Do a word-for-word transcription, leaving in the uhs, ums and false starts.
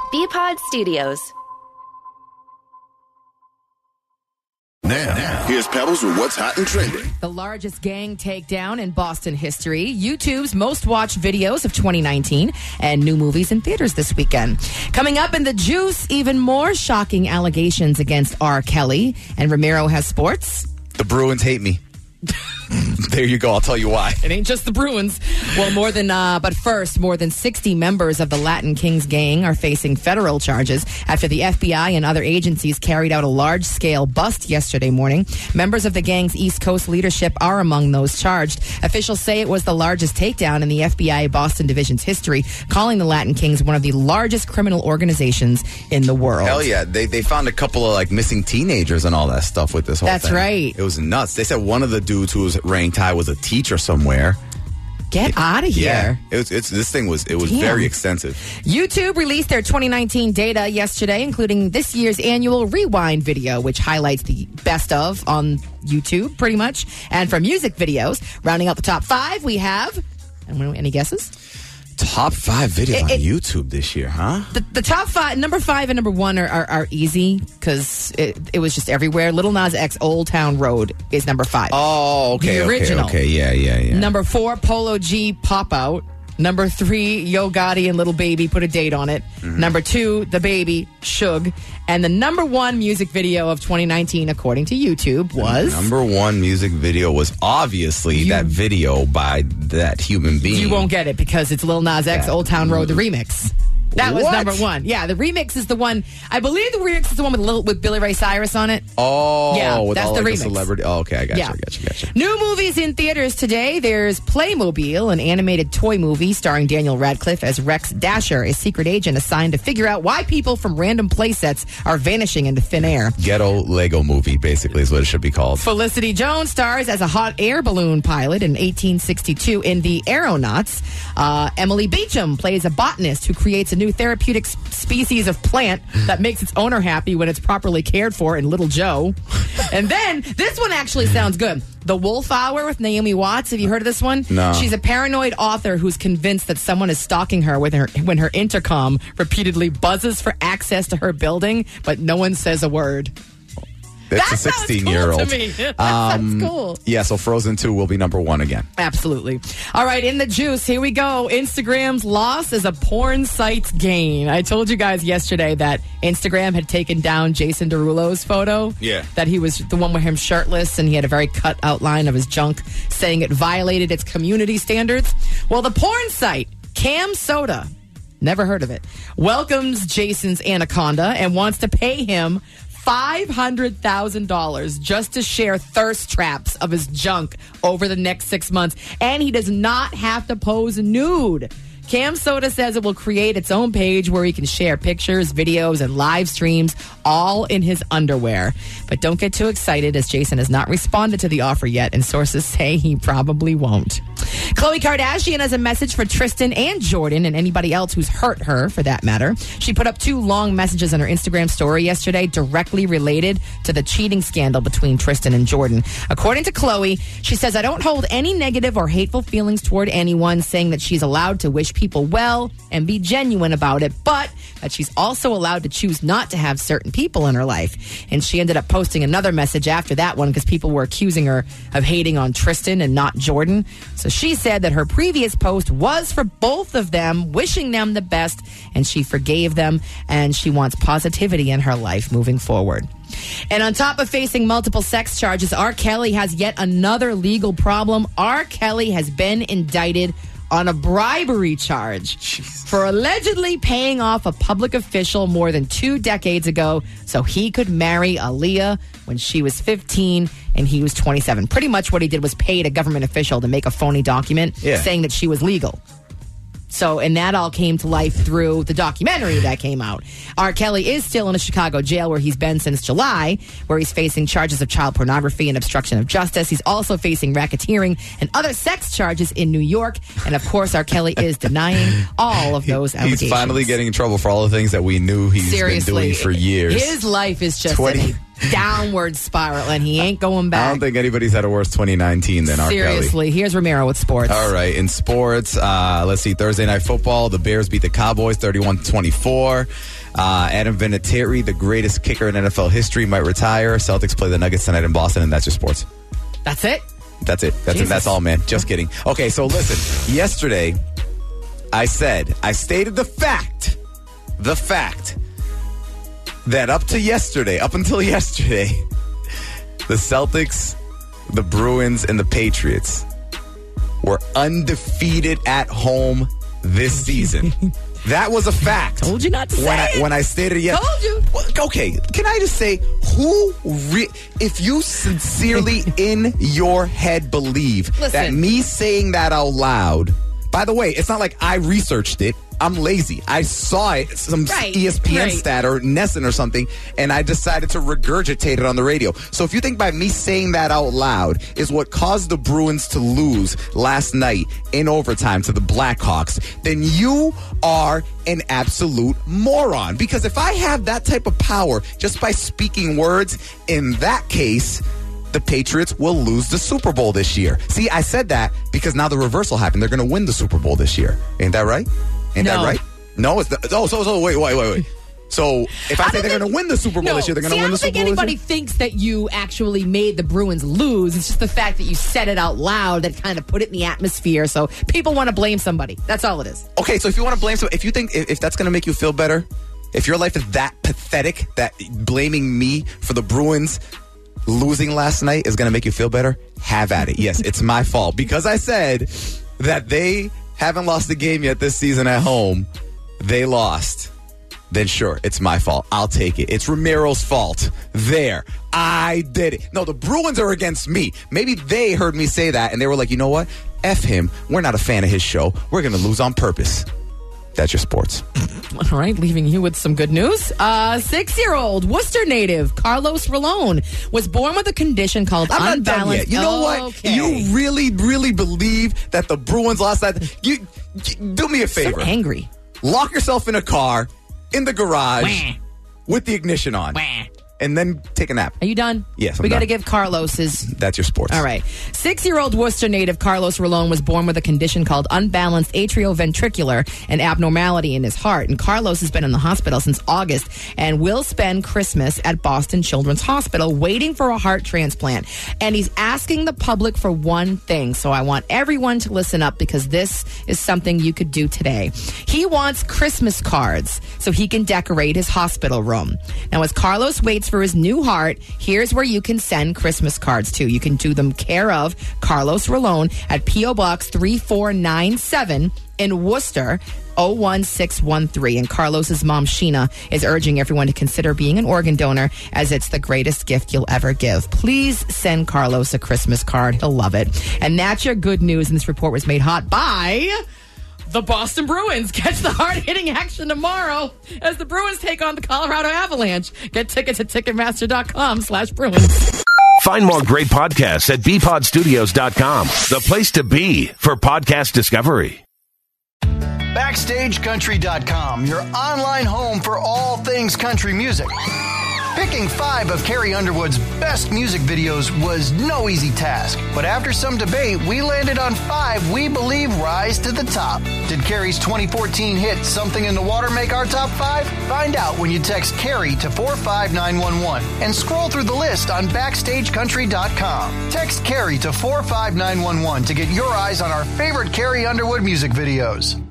B-Pod Studios. Now, now, here's Pebbles with what's hot and trending. The largest gang takedown in Boston history, YouTube's most watched videos of twenty nineteen, and new movies in theaters this weekend. Coming up in the juice, even more shocking allegations against R. Kelly, and Ramiro has sports. The Bruins hate me. There you go. I'll tell you why. It ain't just the Bruins. Well, more than, uh, but first, more than sixty members of the Latin Kings gang are facing federal charges after the F B I and other agencies carried out a large-scale bust yesterday morning. Members of the gang's East Coast leadership are among those charged. Officials say it was the largest takedown in the F B I Boston Division's history, calling the Latin Kings one of the largest criminal organizations in the world. Hell yeah. They they found a couple of like missing teenagers and all that stuff with this whole That's thing. That's right. It was nuts. They said one of the dudes who was ranked high was a teacher somewhere. Get out of Yeah, here. it was, it's, this thing was, it was Damn. very extensive. YouTube released their twenty nineteen data yesterday, including this year's annual Rewind video, which highlights the best of on YouTube, pretty much. And for music videos, rounding out the top five, we have, any guesses? Top five videos It- on it- YouTube this year, huh? The, the top five, number five and number one are, are, are easy because it, it was just everywhere. Little Nas X, Old Town Road is number five. Oh, okay, The original. okay, okay, yeah, yeah, yeah. Number four, Polo G, Pop Out. Number three, Yo Gotti and Little Baby, put a date on it. Mm-hmm. Number two, The Baby, Suge. And the number one music video of twenty nineteen, according to YouTube, was... Number one music video was obviously You- that video by that human being. You won't get it because it's Lil Nas X, Yeah. Old Town Road, the remix. That was What? number one. Yeah, the remix is the one. I believe the remix is the one with Lil, with Billy Ray Cyrus on it. Oh, Yeah, with that's all the like remix. the celebrity. Oh, okay, I got Yeah. you, I got you, got you. New movies in theaters today. There's Playmobil, an animated toy movie starring Daniel Radcliffe as Rex Dasher, a secret agent assigned to figure out why people from random play sets are vanishing into thin air. Ghetto Lego movie, basically, is what it should be called. Felicity Jones stars as a hot air balloon pilot in eighteen sixty-two in The Aeronauts. Uh, Emily Beecham plays a botanist who creates a new therapeutic s- species of plant that makes its owner happy when it's properly cared for in Little Joe. And then, this one actually sounds good. The Wolf Hour with Naomi Watts. Have you heard of this one? No. She's a paranoid author who's convinced that someone is stalking her when her, when her intercom repeatedly buzzes for access to her building, but no one says a word. It's That a sounds sixteen-year-old. cool to me. That Um, sounds cool. Yeah, so Frozen two will be number one again. Absolutely. All right, in the juice, here we go. Instagram's loss is a porn site's gain. I told you guys yesterday that Instagram had taken down Jason Derulo's photo. Yeah. That he was the one with him shirtless and he had a very cut outline of his junk, saying it violated its community standards. Well, the porn site, Cam Soda, never heard of it, welcomes Jason's anaconda and wants to pay him five hundred thousand dollars just to share thirst traps of his junk over the next six months. And he does not have to pose nude. Cam Soda says it will create its own page where he can share pictures, videos, and live streams all in his underwear. But don't get too excited as Jason has not responded to the offer yet, and sources say he probably won't. Khloe Kardashian has a message for Tristan and Jordan and anybody else who's hurt her, for that matter. She put up two long messages on her Instagram story yesterday directly related to the cheating scandal between Tristan and Jordan. According to Khloe, she says, I don't hold any negative or hateful feelings toward anyone, saying that she's allowed to wish people well and be genuine about it, but that she's also allowed to choose not to have certain people in her life. And she ended up posting another message after that one because people were accusing her of hating on Tristan and not Jordan. So she said that her previous post was for both of them, wishing them the best, and she forgave them, and she wants positivity in her life moving forward. And on top of facing multiple sex charges, R. Kelly has yet another legal problem. R. Kelly has been indicted on a bribery charge Jeez. for allegedly paying off a public official more than two decades ago so he could marry Aaliyah when she was fifteen and he was twenty-seven. Pretty much what he did was paid a government official to make a phony document Yeah. saying that she was legal. So, and that all came to life through the documentary that came out. R. Kelly is still in a Chicago jail where he's been since July, where he's facing charges of child pornography and obstruction of justice. He's also facing racketeering and other sex charges in New York. And of course, R. Kelly is denying all of those allegations. He's finally getting in trouble for all the things that we knew he's Seriously, been doing for years. His life is just twenty, an downward spiral, and he ain't going back. I don't think anybody's had a worse twenty nineteen than R. Kelly. Seriously. Here's Ramiro with sports. All right, in sports, uh, let's see, Thursday Night Football, the Bears beat the Cowboys thirty-one to twenty-four. Uh, Adam Vinatieri, the greatest kicker in N F L history, might retire. Celtics play the Nuggets tonight in Boston, and that's your sports. That's it? That's it. That's it. That's all, man. Just kidding. Okay, so listen. Yesterday, I said, I stated the fact, the fact that up to yesterday, up until yesterday, the Celtics, the Bruins, and the Patriots were undefeated at home this season. That was a fact. Told you not to say when I, it. When I stated it yesterday. Told you. Well, okay, can I just say, who, re- if you sincerely in your head believe Listen. that me saying that out loud, by the way, it's not like I researched it. I'm lazy. I saw it, some Right, E S P N right. stat or Nesson or something, and I decided to regurgitate it on the radio. So if you think by me saying that out loud is what caused the Bruins to lose last night in overtime to the Blackhawks, then you are an absolute moron. Because if I have that type of power just by speaking words, in that case, the Patriots will lose the Super Bowl this year. See, I said that because now the reversal happened. They're going to win the Super Bowl this year. Ain't that right? Ain't No. that right? No, it's the, oh, so, so, wait, wait, wait, wait. So if I, I say don't they're going to think- win the Super Bowl No, this year, they're going to see, win I the don't Super think Bowl anybody this year? thinks that you actually made the Bruins lose. It's just the fact that you said it out loud that kind of put it in the atmosphere. So people want to blame somebody. That's all it is. Okay, so if you want to blame somebody, if you think, if, if that's going to make you feel better, if your life is that pathetic that blaming me for the Bruins losing last night is going to make you feel better, have at it. Yes, it's my fault because I said that they haven't lost a game yet this season at home. They lost. Then sure, it's my fault. I'll take it. It's Ramiro's fault. There. I did it. No, the Bruins are against me. Maybe they heard me say that and they were like, you know what? F him. We're not a fan of his show. We're going to lose on purpose. That's your sports. All right, leaving you with some good news. Uh, six-year-old Worcester native Carlos Rolón was born with a condition called I'm not done unbalanced. yet. You know what? Okay. You really, really believe that the Bruins lost that? You, you do me a so favor. angry. Lock yourself in a car in the garage Wah. with the ignition on, Wah. and then take a nap. Are you done? Yes, I'm we got to done. give Carlos his. That's your sports. All right. Six-year-old Worcester native Carlos Rolón was born with a condition called unbalanced atrioventricular, an abnormality in his heart. And Carlos has been in the hospital since August and will spend Christmas at Boston Children's Hospital waiting for a heart transplant. And he's asking the public for one thing. So I want everyone to listen up because this is something you could do today. He wants Christmas cards so he can decorate his hospital room. Now, as Carlos waits for his new heart, here's where you can send Christmas cards to. You can do them care of Carlos Rolón at P O. Box three four nine seven in Worcester, oh one six one three. And Carlos's mom, Sheena, is urging everyone to consider being an organ donor as it's the greatest gift you'll ever give. Please send Carlos a Christmas card. He'll love it. And that's your good news. And this report was made hot by the Boston Bruins. Catch the hard-hitting action tomorrow as the Bruins take on the Colorado Avalanche. Get tickets at Ticketmaster.com slash Bruins. Find more great podcasts at b pod studios dot com, the place to be for podcast discovery. Backstage Country dot com, your online home for all things country music. Picking five of Carrie Underwood's best music videos was no easy task, but after some debate, we landed on five we believe rise to the top. Did Carrie's twenty fourteen hit Something in the Water make our top five? Find out when you text Carrie to four five nine one one and scroll through the list on Backstage Country dot com. Text Carrie to four five nine one one to get your eyes on our favorite Carrie Underwood music videos.